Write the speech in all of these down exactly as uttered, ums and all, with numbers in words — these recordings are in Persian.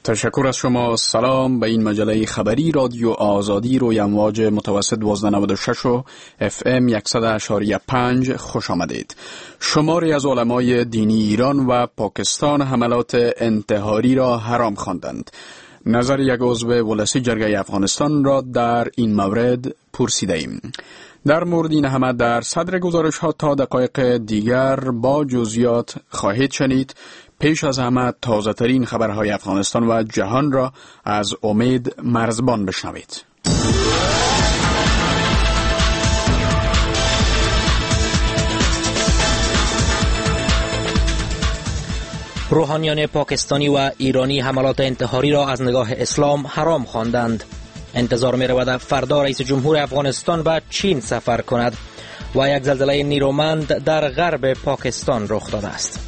تشکر از شما. سلام. به این مجله خبری رادیو آزادی روی امواج متوسط دوازده نود و شش و اف ام صد و اشاری پنج خوش آمدید. شماری از علمای دینی ایران و پاکستان حملات انتحاری را حرام خواندند. نظر یک عضو ولسی جرگه افغانستان را در این مورد پرسیده ایم. در مورد این همه در صدر گزارش ها تا دقایق دیگر با جزئیات خواهید شنید. پیش از همه تازه ترین خبرهای افغانستان و جهان را از امید مرزبان بشنوید. روحانیان پاکستانی و ایرانی حملات انتحاری را از نگاه اسلام حرام خواندند. انتظار می رود فردا رئیس جمهور افغانستان به چین سفر کند و یک زلزله نیرومند در غرب پاکستان رخ داده است.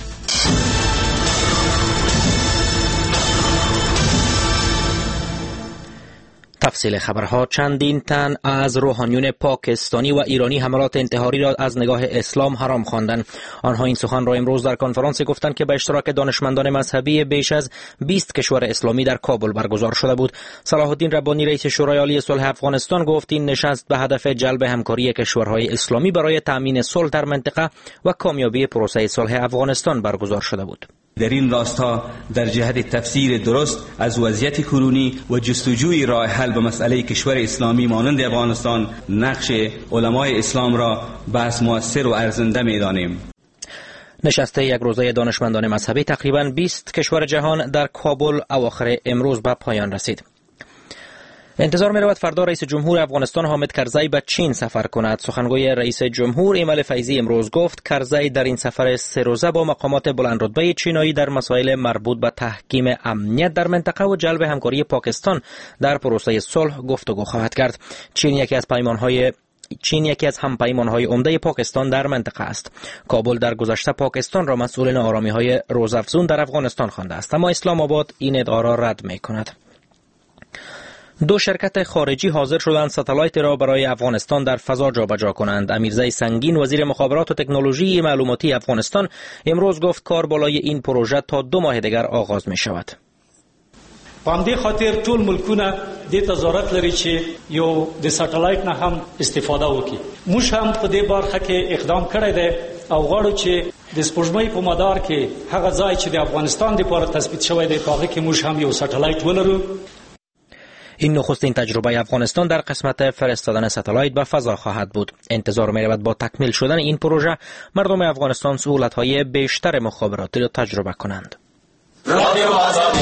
تفصیل خبرها: چندین تن از روحانیون پاکستانی و ایرانی حملات انتحاری را از نگاه اسلام حرام خواندند. آنها این سخن را امروز در کنفرانسی گفتند که به اشتراک دانشمندان مذهبی بیش از بیست کشور اسلامی در کابل برگزار شده بود. صلاح الدین ربانی رئیس شورای عالی صلح افغانستان گفت این نشست به هدف جلب همکاری کشورهای اسلامی برای تأمین صلح در منطقه و کامیابی پروسه صلح افغانستان برگزار شده بود. در این راستا در جهت تفسیر درست از وضعیت کنونی و جستجوی راه حل به مسئله کشور اسلامی مانند افغانستان نقش علمای اسلام را بس مؤثر و ارزنده می‌دانیم. نشست یک روزه دانشمندان مذهبی تقریباً بیست کشور جهان در کابل اواخر امروز به پایان رسید. انتظار می رود فردا رئیس جمهور افغانستان حامد کرزی به چین سفر کند. سخنگوی رئیس جمهور ایمل فیضی امروز گفت کرزی در این سفر سه روزه با مقامات بلند رتبه چینایی در مسائل مربوط به تحکیم امنیت در منطقه و جلب همکاری پاکستان در پروسه صلح گفتگو خواهد کرد. چین یکی از پیمانهای چین یکی از همپیمانهای عمده پاکستان در منطقه است. کابل در گذشته پاکستان را مسئول ناآرامی‌های روزافزون در افغانستان خوانده است، اما اسلام آباد این ادعا را رد می‌کند. دو شرکت خارجی حاضر شدند ستلایت را برای افغانستان در فضا جابجا کنند. امیرزی سنگین وزیر مخابرات و تکنولوژی معلوماتی افغانستان امروز گفت کار بالای این پروژه تا دو ماه دیگر آغاز می شود. په همدې خاطر ټول ملکونه دې ته ضرورت لري چې یو د سټلایټ نه هم استفاده وکړي. موږ هم په دې برخه کې اقدام کړی دی او غواړو چې د سپوږمۍ په مدار کې هغه ځای چې د افغانستان لپاره تثبیت شوی دی په هغه کې موږ هم یو سټلایټ ولرو. این نخستین تجربه افغانستان در قسمت فرستادن ستلایت به فضا خواهد بود. انتظار می رود با تکمیل شدن این پروژه مردم افغانستان سهولت‌های بیشتر مخابراتی را تجربه کنند. رادیو آزادی.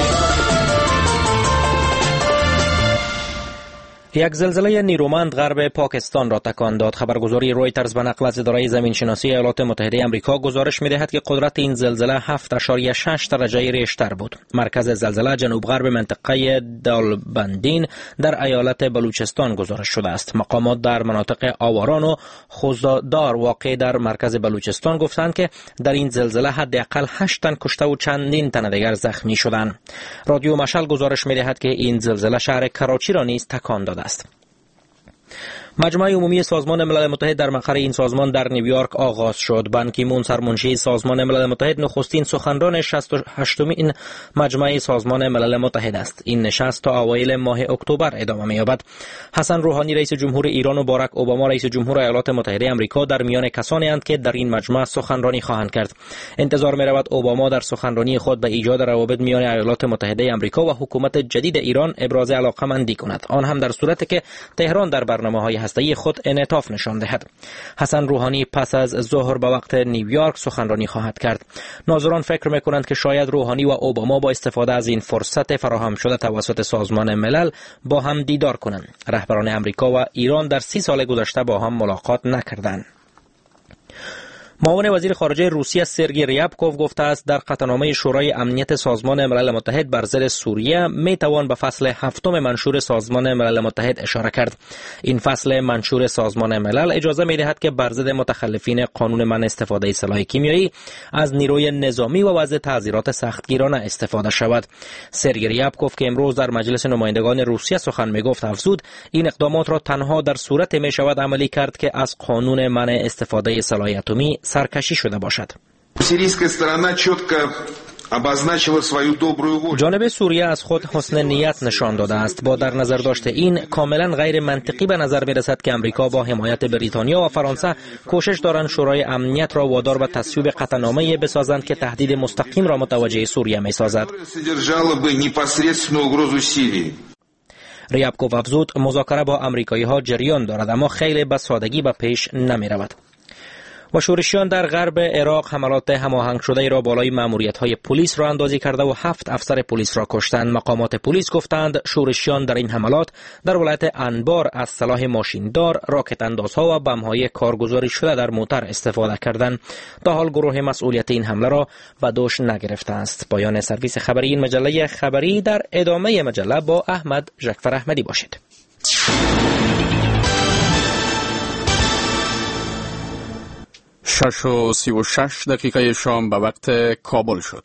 یک زلزله نیرومند غرب پاکستان را تکان داد. خبرگزاری رویترز به نقل از اداره زمینشناسی ایالات متحده آمریکا گزارش می‌دهد که قدرت این زلزله هفت اشاریه شش درجه ریشتر بود. مرکز زلزله جنوب غرب منطقه دالبندین در ایالت بلوچستان گزارش شده است. مقامات در مناطق آواران و خوزدار واقع در مرکز بلوچستان گفتند که در این زلزله حداقل هشت تن کشته و چندین تن دیگر زخمی شدند. رادیو مشعل گزارش می‌دهد که این زلزله شهر کراچی را نیز تکان داده است. مجمع عمومی سازمان ملل متحد در مقر این سازمان در نیویورک آغاز شد. بان کی مون سرمنشی سازمان ملل متحد نخستین سخنران شصت و هشتمین مجمع سازمان ملل متحد است. این نشست تا اوایل ماه اکتبر ادامه می‌یابد. حسن روحانی رئیس جمهور ایران و باراک اوباما رئیس جمهور ایالات متحده آمریکا در میان کسانی اند که در این مجمع سخنرانی خواهند کرد. انتظار می‌رود اوباما در سخنرانی خود به ایجاد روابط میان ایالات متحده آمریکا و حکومت جدید ایران ابراز علاقه‌مندی کند، آن هم در صورتی که تهران در برنامه‌های هسته‌ای خود انعطاف نشان دهد. حسن روحانی پس از ظهر به وقت نیویورک سخنرانی خواهد کرد. ناظران فکر می‌کنند که شاید روحانی و اوباما با استفاده از این فرصت فراهم شده توسط سازمان ملل با هم دیدار کنند. رهبران آمریکا و ایران در سی سال گذشته با هم ملاقات نکردند. معاون وزیر خارجه روسیه سرگئی ریابکوف گفته است در قطعنامه شورای امنیت سازمان ملل متحد بر ضد سوریه می توان به فصل هفتم منشور سازمان ملل متحد اشاره کرد. این فصل منشور سازمان ملل اجازه می دهد که بر ضد متخلفین قانون منع استفاده سلاح کیمیایی از نیروی نظامی و وضع تعزیرات سختگیرانه استفاده شود. سرگئی ریابکوف که امروز در مجلس نمایندگان روسیه سخن می گفت افزود این اقدامات را تنها در صورت می شود عملی کرد که از قانون منع استفاده سلاح اتمی سرکشی شده باشد. Сирийская сторона четко جانب سوریه از خود حسن نیت نشان داده است. با در نظر داشته این کاملا غیر منطقی به نظر می رسد که امریکا با حمایت بریتانیا و فرانسه کوشش دارند شورای امنیت را وادار به تصویب قطعنامه‌ای بسازند که تهدید مستقیم را متوجه سوریه می سازد. ریابکوف افزود مذاکره با امریکایی ها جریان دارد اما خیلی به سادگی به پیش نمی رود. و شورشیان در غرب عراق حملات هماهنگ شده ای را بالای ماموریت‌های پلیس را اندازی کرده و هفت افسر پلیس را کشتند. مقامات پلیس گفتند شورشیان در این حملات در ولایت انبار از سلاح ماشیندار، راکت اندازها و بم‌های کارگزاری شده در موتر استفاده کردند. تا حال گروه مسئولیت این حمله را به دوش نگرفته است. پایان سرویس خبری این مجله خبری. در ادامه مجله با احمد ژکفر احمدی باشید. شش و سی و شش دقیقه شام به وقت کابل شد.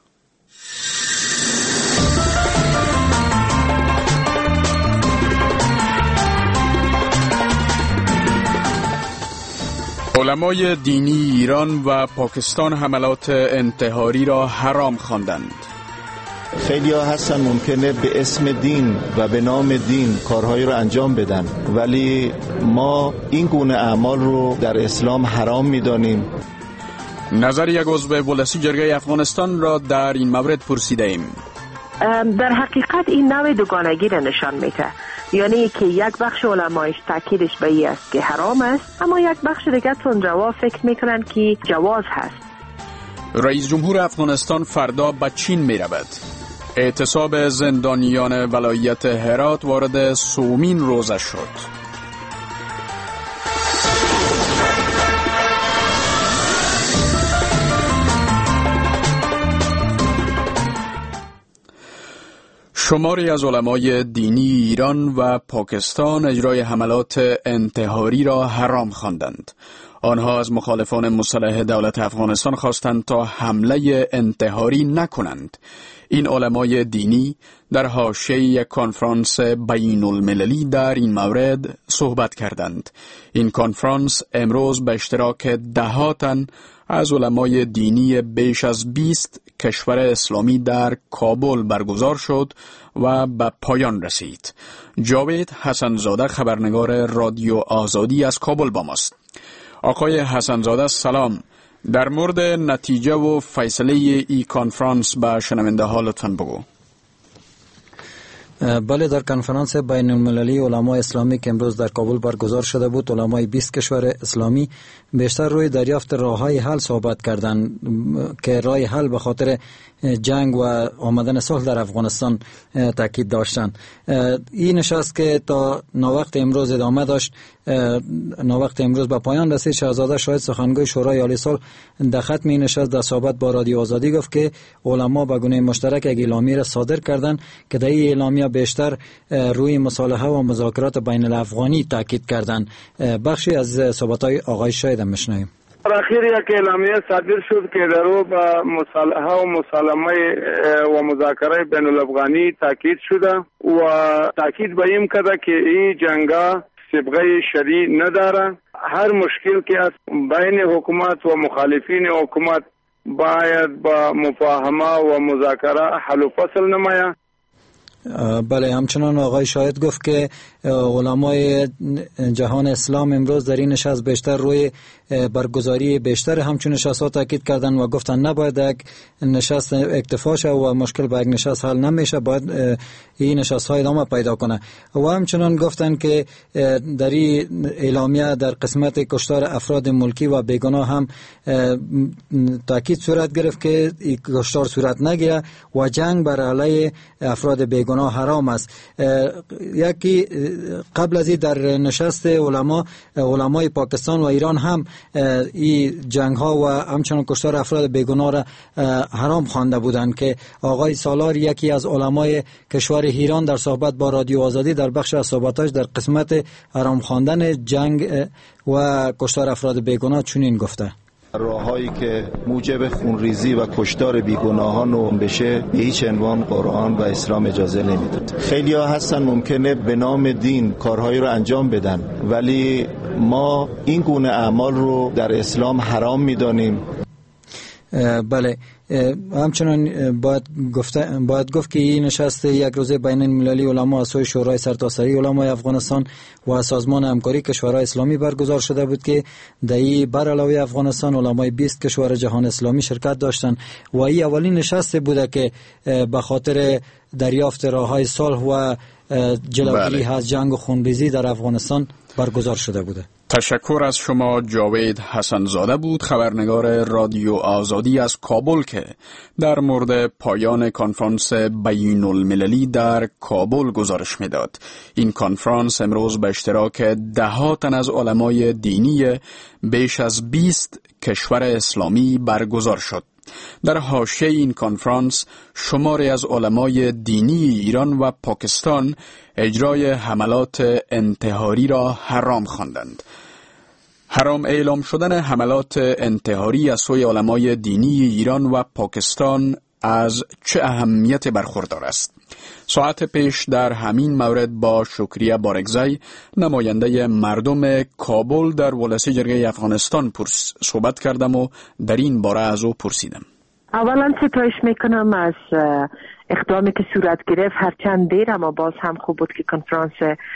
علمای دینی ایران و پاکستان حملات انتحاری را حرام خواندند. خیلی ها هستن ممکنه به اسم دین و به نام دین کارهایی رو انجام بدن، ولی ما این گونه اعمال رو در اسلام حرام می‌دانیم. نظر یک عضو ولسی جرگه افغانستان را در این مورد پرسیده ایم. در حقیقت این نوع دوگانگی را نشان میده، یعنی که یک بخش علمایش تاکیدش به این است که حرام است، اما یک بخش دیگه تون جواب فکر میکنن که جواز هست. رئیس جمهور افغانستان فردا به چین می رود. اعتصاب زندانیان ولایت هرات وارد سومین روزه شد. شماری از علمای دینی ایران و پاکستان اجرای حملات انتحاری را حرام خواندند. آنها از مخالفان مسلح دولت افغانستان خواستند تا حمله انتحاری نکنند. این علمای دینی در حاشیه یک کنفرانس بین المللی در این مورد صحبت کردند. این کنفرانس امروز به اشتراک ده تن از علمای دینی بیش از بیست کشور اسلامی در کابل برگزار شد و به پایان رسید. جاوید حسنزاده خبرنگار رادیو آزادی از کابل با ماست. آقای حسنزاده سلام. در مورد نتیجه و فیصله ای کنفرانس به شنونده ها لطفاً بگو. بله، در کنفرانس بین المللی علمای اسلامی که امروز در کابل برگزار شده بود، علمای بیست کشور اسلامی بیشتر روی دریافت راه‌های حل صحبت کردند که راه حل به خاطر جنگ و آمدن صلح در افغانستان تاکید داشتند. این نشست که تا ناوقت امروز ادامه داشت، ناوقت امروز به پایان رسید. شهزاده شاهد سخنگوی شورای عالی صلح در ختم این نشست در صحبت با رادیو آزادی گفت که علما به گونه مشترک یک اعلامیه را صادر کردند که در این اعلامیه بیشتر روی مصالحه و مذاکرات بین الافغانی تاکید کردند. بخشی از صحبت‌های آقای شاهد میشنویم. در اخیر یک اعلامیه صادر شد که در او به مصالحه و مسالمه و مذاکره بین الافغانی تاکید شده و تاکید به این کرده که این جنگا سابقه شرعی نداره. هر مشکل که از بین حکومت و مخالفین حکومت باید با مفاهمه و مذاکره حل و فصل نماید. بله، همچنان آقای شاهد گفت که علمای جهان اسلام امروز در این نشست بیشتر روی برگزاری بیشتر همچون نشست‌ها تاکید کردن و گفتن نباید یک نشست اکتفا شه و مشکل با یک نشست حل نمیشه، باید این نشست‌ها ادامه پیدا کنه. و همچنان گفتن که در این اعلامیه در قسمت کشتار افراد ملکی و بیگناه هم تاکید صورت گرفت که این کشتار صورت نگیره و جنگ بر علیه افراد بیگناه حرام است. یکی قبل از این در نشست علما علمای پاکستان و ایران هم این جنگ ها و همچنان کشتار افراد بیگناه را حرام خوانده بودند که آقای سالار یکی از علمای کشور ایران در صحبت با رادیو آزادی در بخش از صحبتاش در قسمت حرام خواندن جنگ و کشتار افراد بیگناه چنین گفته: راههایی که موجب خونریزی و کشتار بیگناهان بشه به هیچ عنوان قرآن و اسلام اجازه نمیداد. خیلی ها هستن ممکنه به نام دین کارهایی رو انجام بدن، ولی ما این گونه اعمال رو در اسلام حرام میدانیم. بله، همچنان باید گفت باید گفت که این نشست یک روزه بین المللی علما از سوی شورای سرتاسری علمای افغانستان و سازمان همکاری کشورهای اسلامی برگزار شده بود که در این بر علاوه افغانستان علمای بیست کشور جهان اسلامی شرکت داشتند و این اولین نشست بوده که به خاطر دریافت راههای صلح و جلوگیری از جنگ و خونریزی در افغانستان برگزار شده بوده. تشکر از شما. جاوید حسنزاده بود، خبرنگار رادیو آزادی از کابل، که در مورد پایان کنفرانس بین المللی در کابل گزارش میداد. این کنفرانس امروز به اشتراک ده ها تن از علمای دینی بیش از بیست کشور اسلامی برگزار شد. در حاشیه این کنفرانس شماری از علمای دینی ایران و پاکستان اجرای حملات انتحاری را حرام خواندند. حرام اعلام شدن حملات انتحاری از سوی علمای دینی ایران و پاکستان از چه اهمیت برخوردار است؟ ساعت پیش در همین مورد با شکریه بارگزای، نماینده مردم کابل در ولسی جرگه افغانستان پرس صحبت کردم و در این باره از او پرسیدم. اولا ستایش میکنم از اقدامی که صورت گرفت، هرچند دیر اما باز هم خوب بود که کنفرانس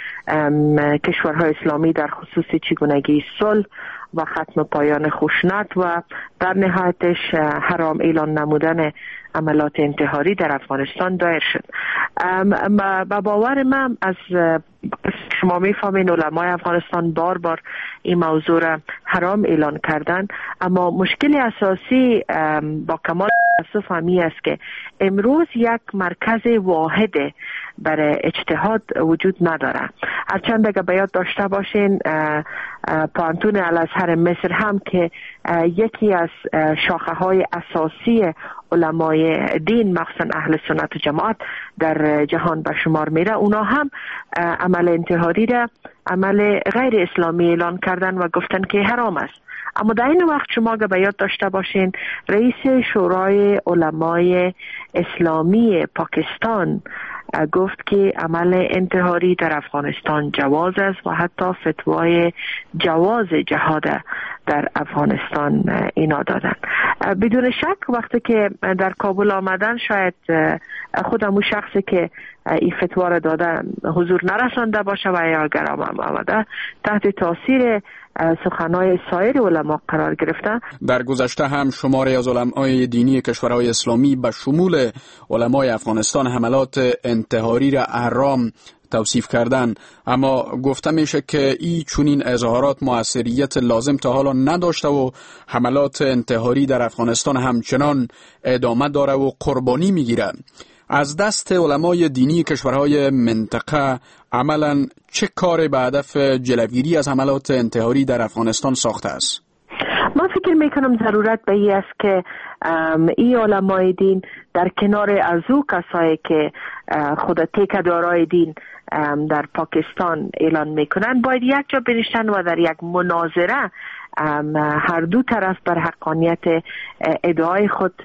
کشورهای اسلامی در خصوص چگونگی صلح و ختم پایان خشونت و در نهایتش حرام اعلان نمودن عملات انتحاری در افغانستان دایر شد. با باور من از شما میفهمین علمای افغانستان بار بار این موضوع را حرام اعلان کردن، اما مشکل اساسی با کمال تاسف همی است که امروز یک مرکز واحد برای اجتهاد وجود نداره. هرچند اگر به یاد داشته باشین پانتون الازهر مصر هم که یکی از شاخه های اساسی علمای دین مخصوصا اهل سنت و جماعت در جهان به شمار میره، اونا هم عمل انتحاری را عمل غیر اسلامی اعلان کردن و گفتن که حرام است. اما در این وقت شما اگر به یاد داشته باشین رئیس شورای علمای اسلامی پاکستان گفت که عمل انتحاری در افغانستان جواز است و حتی فتوای جواز جهاد در افغانستان اینا دادن. بدون شک وقتی که در کابل آمدن شاید خود همون شخصی که این فتوا را داده حضور نرسانده باشه و یا اگر آمده تحت تاثیر سخنهای سایر علما قرار گرفته. در گذشته هم شماری از علمای دینی کشورهای اسلامی به شمول علمای افغانستان حملات انتحاری را حرام توصیف کردن، اما گفته میشه که این چونین اظهارات موثریت لازم تا حالا نداشته و حملات انتحاری در افغانستان همچنان ادامه داره و قربانی میگیره. از دست علمای دینی کشورهای منطقه عملاً چه کاری به هدف جلوگیری از حملات انتحاری در افغانستان ساخته است؟ من فکر میکنم ضرورت به این است که این علمای دین در کنار از او کسایی که خود تکدارای دین در پاکستان اعلان میکنن باید یک جا بنشتن و در یک مناظره هر دو طرف بر حقانیت ادعای خود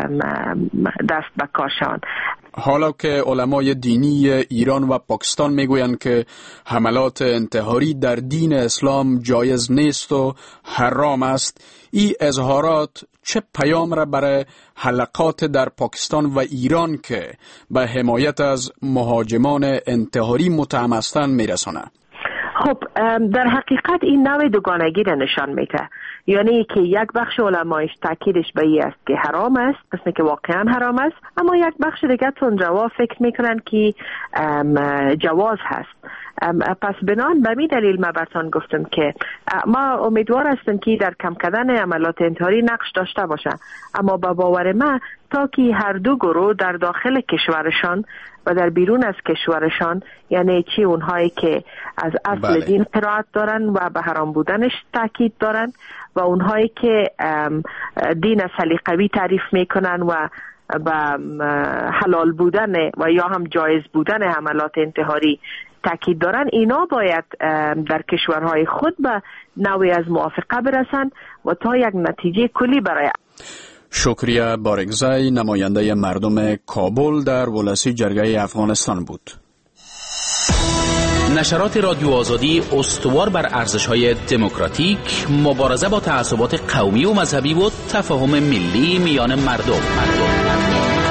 دست به کارشان. حالا که علمای دینی ایران و پاکستان میگویند که حملات انتحاری در دین اسلام جایز نیست و حرام است، این اظهارات چه پیام را برای حلقات در پاکستان و ایران که به حمایت از مهاجمان انتحاری متهم هستند میرسانه؟ خب در حقیقت این نوع دوگانگی را نشان میده، یعنی که یک بخش علمایش تاکیدش به این است که حرام است، پس که واقعا حرام است، اما یک بخش دیگه تندروا فکر میکنن که جواز هست. پس بنان به می دلیل ما برتان گفتم که ما امیدوار هستیم که در کم کردن عملات انتحاری نقش داشته باشه، اما با باور ما تا که هر دو گروه در داخل کشورشان و در بیرون از کشورشان، یعنی چی اونهایی که از اصل بله. دین قرائت دارن و به حرام بودنش تاکید دارن و اونهایی که دین سلیقوی تعریف میکنن و به حلال بودن و یا هم جایز بودن عملات انتحاری تاکید دارن، اینا باید در کشورهای خود به نوعی از موافقه برسن و تا یک نتیجه کلی برای. شکریه بارگزای، نماینده مردم کابل در ولسی جرگه افغانستان بود. نشرات رادیو آزادی استوار بر ارزش‌های دموکراتیک، مبارزه با تعصبات قومی و مذهبی و تفاهم ملی میان مردم. مردم.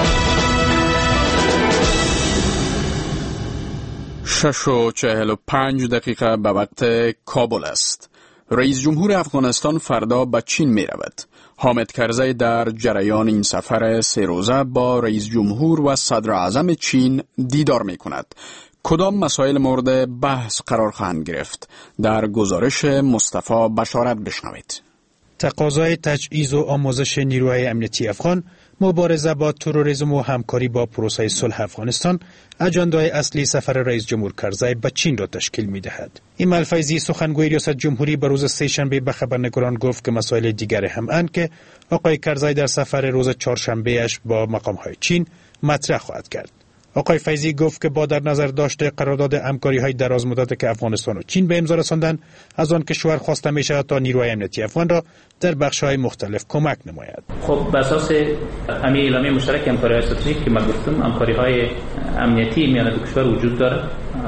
شش و چهل و پنج دقیقه به وقت کابل است. رئیس جمهور افغانستان فردا به چین می رود. حامد کرزی در جریان این سفر سه روزه با رئیس جمهور و صدر اعظم چین دیدار می کند. کدام مسائل مورد بحث قرار خواهند گرفت؟ در گزارش مصطفی بشارت بشنوید. تقاضای تجهیز و آموزش نیروهای امنیتی افغان، مبارزه با تروریسم و همکاری با پروسه صلح افغانستان اجندای اصلی سفر رئیس جمهور کرزی به چین را تشکیل می دهد. ایمال فیضی سخنگوی ریاست جمهوری به روز سه‌شنبه به خبرنگاران گفت که مسائل دیگر هم اند که آقای کرزی در سفر روز چهارشنبه اش با مقام های چین مطرح خواهد کرد. آقای فیضی گفت که با در نظر داشته قرارداد همکاری های دراز مدت که افغانستان و چین به امضا رساندند، از آن کشور خواسته می شود تا نیروهای امنیتی افغان را در بخش های مختلف کمک نماید. خب بر اساس همین اعلامیه مشترک همکاری های استراتژیک که من گفتم، همکاری های امنیتی میان دو کشور وجود داره.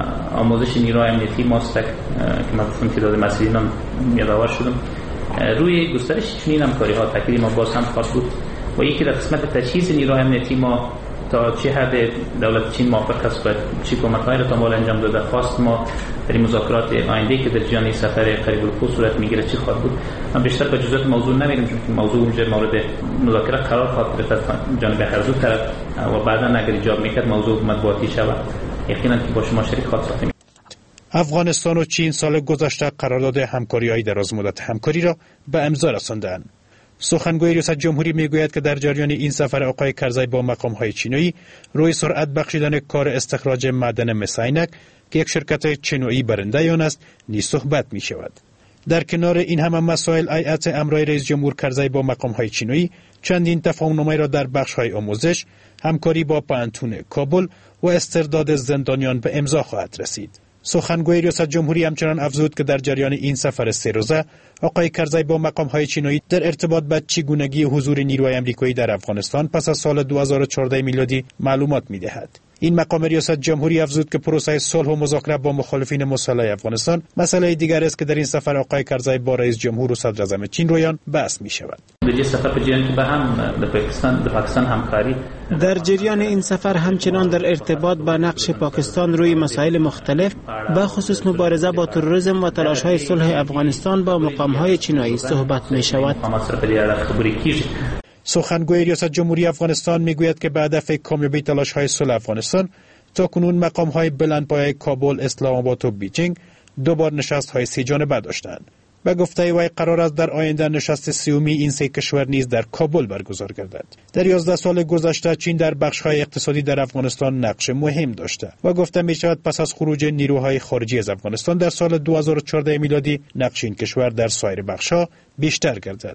آموزش نیروهای امنیتی ماستک که من گفتم تعداد مسئولین هم یادآور شدم. روی گسترش چنین همکاری ها تاکید ما باز هم خواهد بود و یکی در قسمت تجهیز نیروهای امنیتی ما تا چه حد دولت چین موافق است و چه کمک‌هایی را تا انجام داده خواست ما در این مذاکرات آینده که در جریان سفر قریب الوقوع صورت میگیره چی خواهد بود. من بیشتر به جزئیات موضوع نمیرم چون موضوع اونجا مورد مذاکره قرار خواهد گرفت از جانب هر دو طرف و بعدا اگر ایجاب میکرد موضوع مطبوعاتی شود یقینا که با شما شریک خواهد ساخته. افغانستان و چین سال گذشته قرارداد همکاری‌های دراز مدت همکاری را به امضا رساندند. سخنگوی ریاست جمهوری میگوید که در جریان این سفر آقای کرزی با مقام‌های چینی روی سرعت بخشیدن کار استخراج معدن مس عینک که یک شرکت چینی برنده آن است نیز صحبت می شود. در کنار این همه مسائل، هیئت امرای رئیس جمهور کرزی با مقام‌های چینی چندین تفاهم‌نامه را در بخش‌های آموزش، همکاری با پانتون کابل و استرداد زندانیان به امضا خواهد رسید. سخنگوی ریاست جمهوری همچنان افزود که در جریان این سفر سه روزه آقای کرزی با مقام‌های چینی در ارتباط با چگونگی حضور نیروهای آمریکایی در افغانستان پس از سال دو هزار و چهارده میلادی معلومات می‌دهد. این مقام ریاست جمهوری افزود که پروسه صلح و مذاکره با مخالفین مسلح افغانستان مسئله دیگر است که در این سفر آقای کرزی با رئیس جمهور و صدر اعظم چین رویان بحث می‌شود. در سفر به جریان به هم در پاکستان در پاکستان همکاری در جریان این سفر همچنان در ارتباط با نقش پاکستان روی مسائل مختلف به خصوص مبارزه با تروریسم و تلاش‌های صلح افغانستان با مقام‌های چینی صحبت می‌شود. سخنگوی ریاست جمهوری افغانستان میگوید که به هدف کامیابی تلاش‌های صلح افغانستان تاکنون مقام‌های بلندپایه کابل، اسلام آباد و بیجینگ دو بار نشست‌های سه جانبه داشتند. به گفته وی قرار است در آینده نشست سومی این سه کشور نیز در کابل برگزار گردد. در یازده سال گذشته چین در بخش‌های اقتصادی در افغانستان نقش مهم داشته و گفته می‌شود پس از خروج نیروهای خارجی از افغانستان در سال دو هزار و چهارده میلادی نقش این کشور در سایر بخش‌ها بیشتر گردد.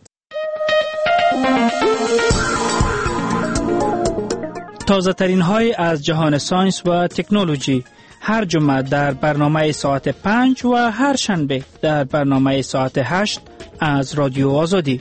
تازه ترین های از جهان ساینس و تکنولوژی هر جمعه در برنامه ساعت پنج و هر شنبه در برنامه ساعت هشت از رادیو آزادی.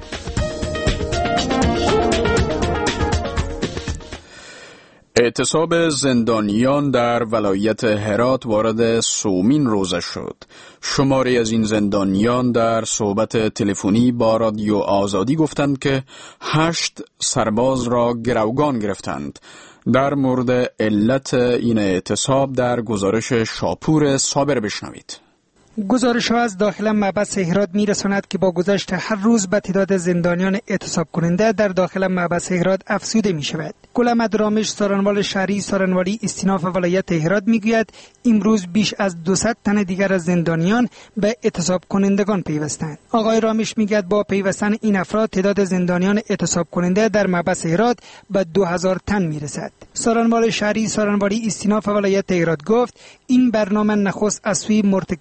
اعتصاب زندانیان در ولایت هرات وارد سومین روزه شد. شماری از این زندانیان در صحبت تلفنی با رادیو آزادی گفتند که هشت سرباز را گروگان گرفتند. در مورد علت این اعتصاب در گزارش شاپور صابر بشنوید. گزارش ها از داخل محبس هرات می رساند که با گذشت هر روز به تعداد زندانیان اعتصاب کننده در داخل محبس هرات افزوده می شود. گل احمد رامش سارنوال شهری سارنوالی استیناف ولایت هرات می گوید امروز بیش از دویست تن دیگر از زندانیان به اعتصاب کنندگان پیوستند. آقای رامش می گوید با پیوستن این افراد تعداد زندانیان اعتصاب کننده در محبس هرات به دو هزار تن می رسد. سارنوال شهری سارنوالی استیناف ولایت هرات گفت این برنامه نخست از سوی مرتکبین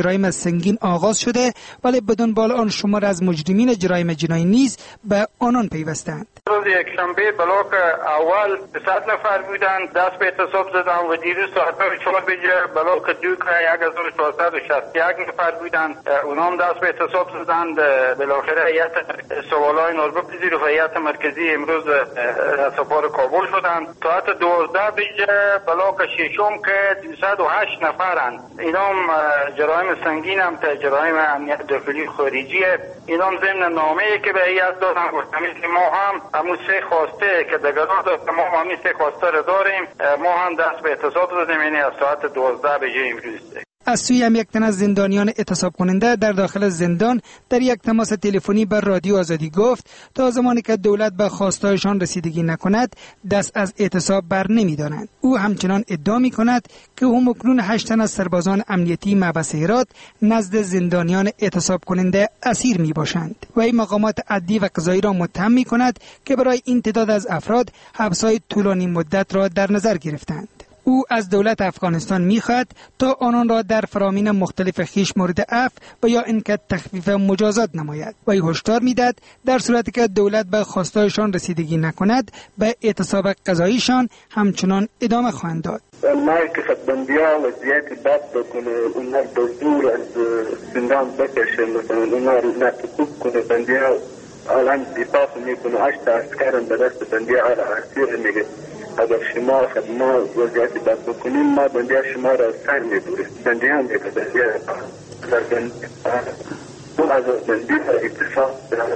جرایم سنگین آغاز شده، ولی به دنبال آن شمار از مجرمین جرایم جنایی نیز به آنان پیوستند. روز یکشنبه بلاک اول صد نفر بودند، دست به اعتصاب زدند و دیروز ساعت چهار بجه بلاک دو که یک هزار و چهارصد و شصت و یک نفر بودند، اونام دست به اعتصاب زدند. بالاخره هیئت سوالای نوربپذیر و هیئت مرکزی امروز سپاه کابل شدند. ساعت دوازده بجه بلاک ششم که دویست و هشت نفرند، اینام جرایم سنگین هم تا جرایم امنیت داخلی خارجیه. اینام ضمن نامه‌ای که به هیئت دادن گفتم که ما هم همون سه خواسته که دگران داشت، ما همین سه خواسته رو داریم، ما هم دست به اعتصاب دادیم، یعنی از ساعت دوازده بجه امروز. از سوی هم یک تن از زندانیان اعتصاب کننده در داخل زندان در یک تماس تلفنی بر رادیو آزادی گفت تا زمانی که دولت به خواستهایشان رسیدگی نکند دست از اعتصاب بر نمی‌دارند. او همچنان ادعا می‌کند که همکنون هشت تن از سربازان امنیتی محبس هرات نزد زندانیان اعتصاب کننده اسیر میباشند و این مقامات عدلی و قضایی را متهم می‌کند که برای این تعداد از افراد حبس‌های طولانی مدت را در نظر گرفتند. او از دولت افغانستان می‌خواهد تا آنان را در فرامین مختلف خیش مورد عفو و یا اینکه تخفیف مجازات نماید و ای هشدار می‌دهد در صورتی که دولت به خواستهایشان رسیدگی نکند به اعتصاب قضاییشان همچنان ادامه خواهند داد. ما که خدمت‌ها وضعیت بد بکنه، اونا دور از زندان بکشه، مثلا اونا رو نتکوب کنه، بندی‌ها الان دفاع میکنه، هشت عسکرم به دست بندی‌ها را اسیر میگه. اگر شما ما وضعیت بد بکنیم ما بندی شما را سر میبوریم. بندی هم دیگه بندی در بندی اون از بندی را اتصال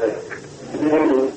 اون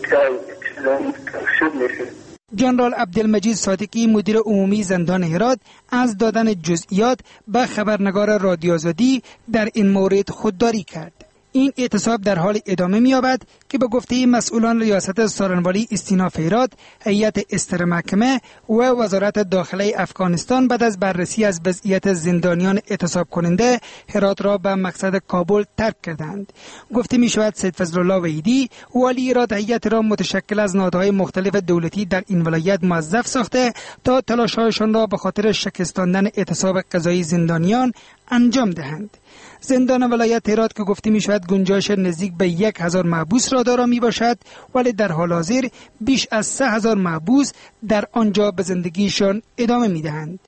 شد میشه. جنرال عبدالمجید صادقی مدیر عمومی زندان هرات از دادن جزئیات به خبرنگار رادیو آزادی در این مورد خودداری کرد. این اعتصاب در حال ادامه می‌یابد که به گفته مسئولان ریاست سارنوالی استیناف هرات، هیئت استر محکمه و وزارت داخله افغانستان بعد از بررسی از وضعیت زندانیان اعتصاب کننده هرات را به مقصد کابل ترک کردند. گفته می‌شود سید فضل الله وحیدی والی هرات هیئت را متشکل از نهادهای مختلف دولتی در این ولایت موظف ساخته تا تلاش‌هایشان را به خاطر شکستاندن اعتصاب قضایی زندانیان انجام دهند. زندان ولایت هرات که گفته می شود گنجایش نزدیک به یک هزار محبوس را دارا می باشد، ولی در حال حاضر بیش از سه هزار محبوس در آنجا به زندگیشان ادامه می دهند.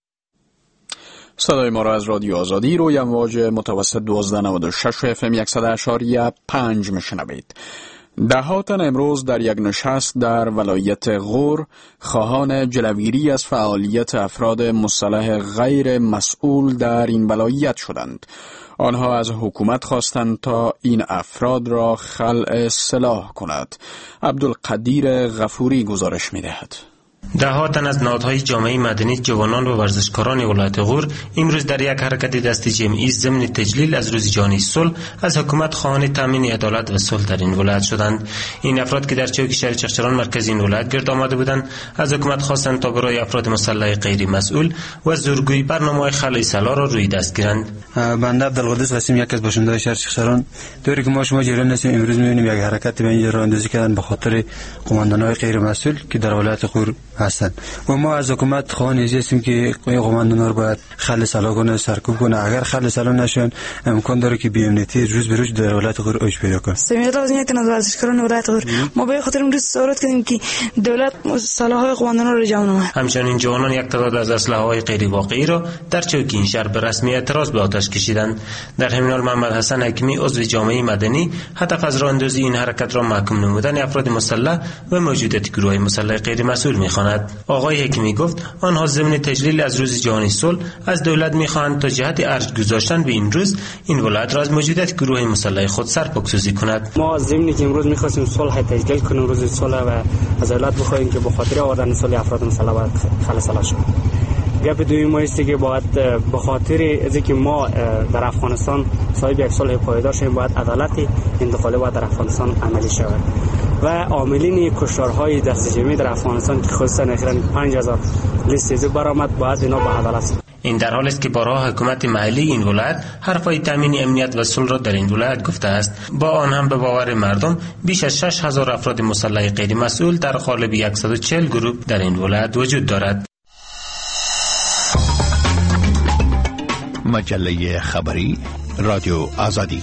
صدای ما را از رادیو آزادی روی امواج متوسط دوازده نود و شش اف ام صد اشاریه پنج میشنوید. ده ها تن امروز در یک نشست در ولایت غور خواهان جلوگیری از فعالیت افراد مسلح غیر مسئول در این ولایت شدند. آنها از حکومت خواستند تا این افراد را خلع سلاح کند. عبدالقدیر غفوری گزارش می‌دهد. ده ها تن از نهادهای جامعه مدنی، جوانان و ورزشکاران ولایت غور امروز در یک حرکت دست جمعی ضمن تجلیل از روز جهانی صلح از حکومت خواهان تامین عدالت و صلح در این ولایت شدند. این افراد که در چوک شهر چغچران مرکز این ولایت گرد آمده بودند از حکومت خواستند تا برای افراد مسلح غیر مسئول و زورگویی برنامه خلع سلاح را روی دست گیرند. بنده عبدالقدوس قاسم یک از باشندگان شهر چغچران، طوری که ما شما جریان هستیم امروز می‌بینیم یک حرکت به اینجا راه اندازی کردن به خاطر قماندان‌های غیر مسئول که در ولایت غور هستند و ما از حکومت خواهان هستیم که قماندان‌ها رو باید خلع سلاح کنه، سرکوب کنه. اگر خلع سلاح نشون امکان داره که بی‌امنیتی روز به روز در ولایت غور اوج پیدا کنه. سمیت لازم یک از ورزشکاران ولایت غور ما به خاطر امروز صحبت کردیم که دولت سلاح‌های قماندان‌ها رو جمع نماید. همچنین جوانان یک تعداد از اسلحه‌های غیر واقعی را در چوک این شهر به رسمی اعتراض به آتش کشیدند. در همین حال محمد حسن حکیمی عضو جامعه مدنی هدف از راه اندازی این حرکت را محکوم نمودن افراد مسلح و موجودیت گروه‌های مسلح غیر مسئول می‌خواند. آقای حکیمی گفت آنها ضمن تجلیل از روز جهانی صلح از دولت می‌خواهند تا جهت ارج گذاشتن به این روز این ولایت را از موجودیت گروه مسلح خود سرپاکسازی کند. ما ضمن که امروز می‌خواستیم صلح تجلیل کنیم، روز صلح و از دولت بخواهیم که به خاطر آوردن صلح افراد مسلح باید خلع سلاح شود. گپ دوم است که باید به خاطر از اینکه ما در افغانستان صاحب یک صلح پایدار شویم باید عدالت انتقالی باید در افغانستان عملی شود و عاملین کشتارهای دست جمعی در افغانستان که خصوصا اخیراً پنج هزار لیست برآمد باید اینا به عدالت. این در حالی است که بارها حکومت محلی این ولایت حرفای تامین امنیت و صلح را در این ولایت گفته است. با آن هم به باور مردم بیش از شش هزار افراد مسلح غیر مسئول در قالب صد و چهل گروه در این ولایت وجود دارد. مجله خبری رادیو آزادی.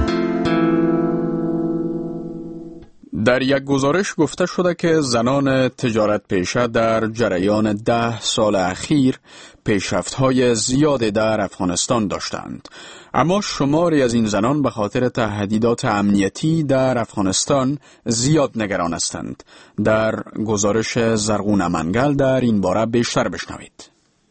در یک گزارش گفته شده که زنان تجارت پیشه در جریان ده سال اخیر پیشرفت‌های زیادی در افغانستان داشتند، اما شماری از این زنان به خاطر تهدیدات امنیتی در افغانستان زیاد نگران هستند. در گزارش زرغون منگل در این باره بیشتر بشنوید.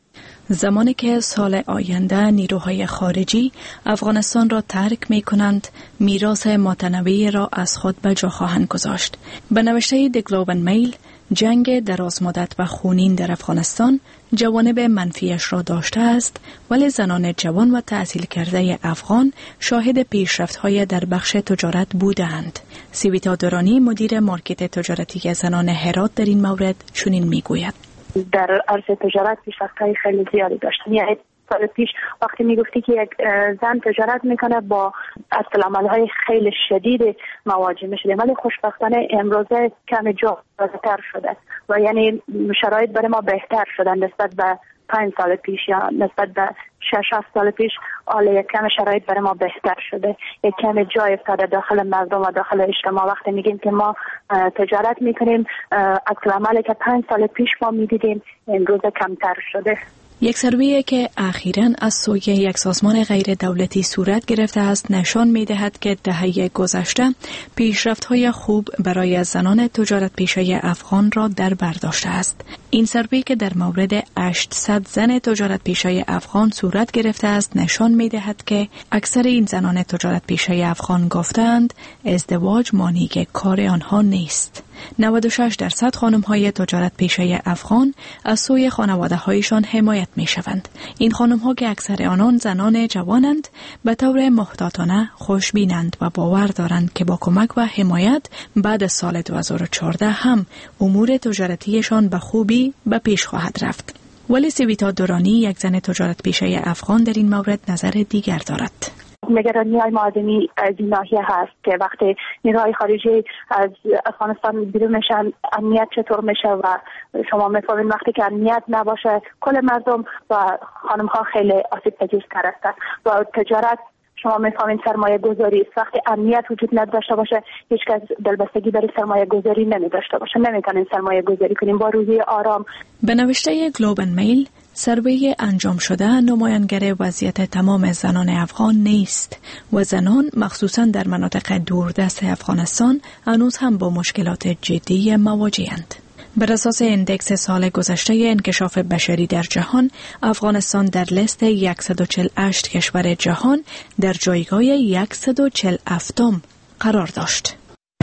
زمانی که سال آینده نیروهای خارجی افغانستان را ترک می کنند، میراث متنوعی را از خود به جا خواهند گذاشت. به نوشته دی گلوب اند میل، جنگ دراز مدت و خونین در افغانستان جوانب منفیش را داشته است، ولی زنان جوان و تحصیل کرده افغان شاهد پیشرفت‌های در بخش تجارت بودند. سیویتا درانی، مدیر مارکت تجارتی زنان هرات، در این مورد چنین میگوید: در عرصه تجارت پیشرفت‌های خیلی زیادی داشتن. یعنی سال پیش وقتی میگفتی که یک زن تجارت میکنه با عکس‌العمل‌های خیلی شدید مواجه میشه، ولی خوشبختانه امروزه کمی جا تر شده و یعنی شرایط برای ما بهتر شدن نسبت به پنج سال پیش یا نسبت به شش هفت سال پیش. حالا یک کم شرایط برای ما بهتر شده، یک کم جای افتاده داخل مردم و داخل اجتماع. وقتی میگیم که ما تجارت میکنیم، عکس‌العملی که پنج سال پیش ما میدیدیم امروز کمتر شده. یک سروی که اخیراً از سوی یک سازمان غیر دولتی صورت گرفته است نشان می‌دهد که دهه گذشته پیشرفت‌های خوب برای زنان تجارت پیشه افغان را در بر داشته است. این سروی که در مورد هشتصد زن تجارت پیشه افغان صورت گرفته است نشان می‌دهد که اکثر این زنان تجارت پیشه افغان گفتند ازدواج مانع کار آنها نیست. نود و شش درصد خانم‌های تجارت پیشه افغان از سوی خانواده‌هایشان حمایت می‌شوند. این خانم‌ها که اکثر آنان زنان جوانند به طور محتاطانه خوشبینند و باور دارند که با کمک و حمایت بعد از سال دو هزار و چهارده هم امور تجارتیشان به خوبی به پیش خواهد رفت. ولی سیویتا دورانی، یک زن تجارت پیشه افغان، در این مورد نظر دیگر دارد. نگرانی های معدنی از این ناحیه هست که وقتی نیروهای خارجی از افغانستان بیرون میشن امنیت چطور میشه و شما میفهمید وقتی که امنیت نباشه کل مردم و خانم ها خیلی آسیب پذیرتر هستند و تجارت شما میفهمید سرمایه گذاری است. وقتی امنیت وجود نداشته باشه هیچ کس دلبستگی برای سرمایه گذاری نمی داشته باشه، نمیتونین سرمایه گذاری کنیم با روحیه آرام. به نوشته گلوب اند میل، سروی انجام شده نمایانگر وضعیت تمام زنان افغان نیست و زنان مخصوصاً در مناطق دوردست افغانستان هنوز هم با مشکلات جدی مواجه‌اند. بر اساس اندکس سال گذشته انکشاف بشری در جهان، افغانستان در لیست صد و چهل و هشت کشور جهان در جایگاه صد و چهل و هفت قرار داشت.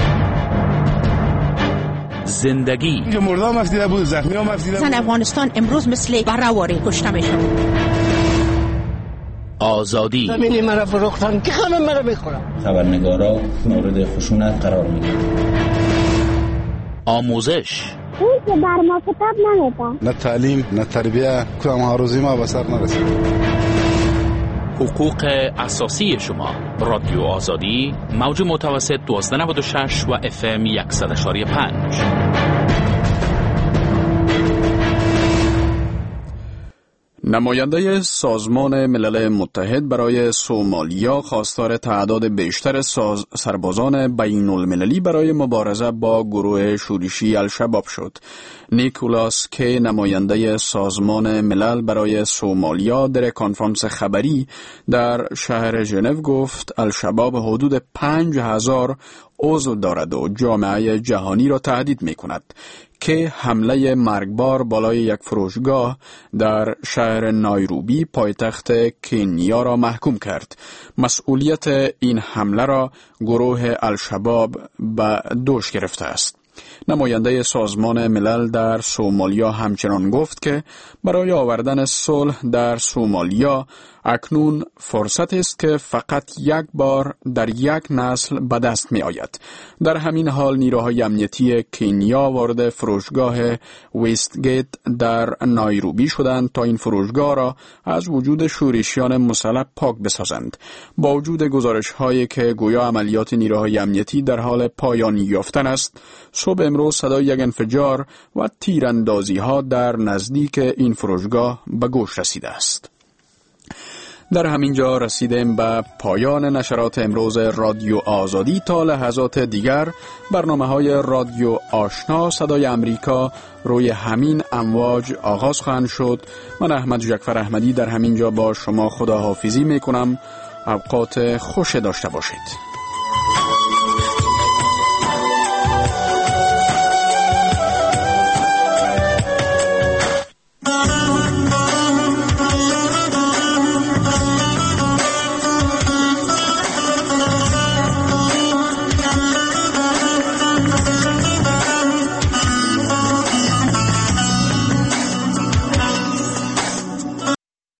زندگی مردا مفیده بود، زخمی ها مفیده بود. زن افغانستان امروز مثل برهواری کشته میشه. آزادی زمین مرا فروختن که خانم مرا میخورم. خبرنگارا مورد خشونت قرار میگیرن. آموزش اون که بر ما کتاب نمیده. نه تعلیم نه تربیه، کدام هاروزی ما به سر نرسید. حقوق اساسی شما. رادیو آزادی، موج متوسط دوازده نود و شش و اف ام صد و پنج. نماینده سازمان ملل متحد برای سومالیا خواستار تعداد بیشتر ساز سربازان بین المللی برای مبارزه با گروه شورشی الشباب شد. نیکولاس کی، نماینده سازمان ملل برای سومالیا، در کنفرانس خبری در شهر ژنو گفت الشباب حدود پنج هزار عضو دارد و جامعه جهانی را تهدید می کند که حمله مرگبار بالای یک فروشگاه در شهر نایروبی پایتخت کنیا را محکوم کرد. مسئولیت این حمله را گروه الشباب به دوش گرفته است. نماینده سازمان ملل در سومالیا همچنان گفت که برای آوردن صلح در سومالیا اکنون فرصت است که فقط یک بار در یک نسل به دست می آید. در همین حال نیروهای امنیتی کنیا وارد فروشگاه ویستگیت در نایروبی شدند تا این فروشگاه را از وجود شورشیان مسلح پاک بسازند. با وجود گزارش هایی که گویا عملیات نیروهای امنیتی در حال پایان یافتن است، صبح امروز صدای یک انفجار و تیراندازی ها در نزدیک این فروشگاه به گوش رسیده است. در همین جا رسیدیم به پایان نشرات امروز رادیو آزادی. تا لحظات دیگر برنامه های رادیو آشنا صدای امریکا روی همین امواج آغاز خواهند شد. من احمد جعفر احمدی در همین جا با شما خداحافظی می کنم. اوقات خوش داشته باشید.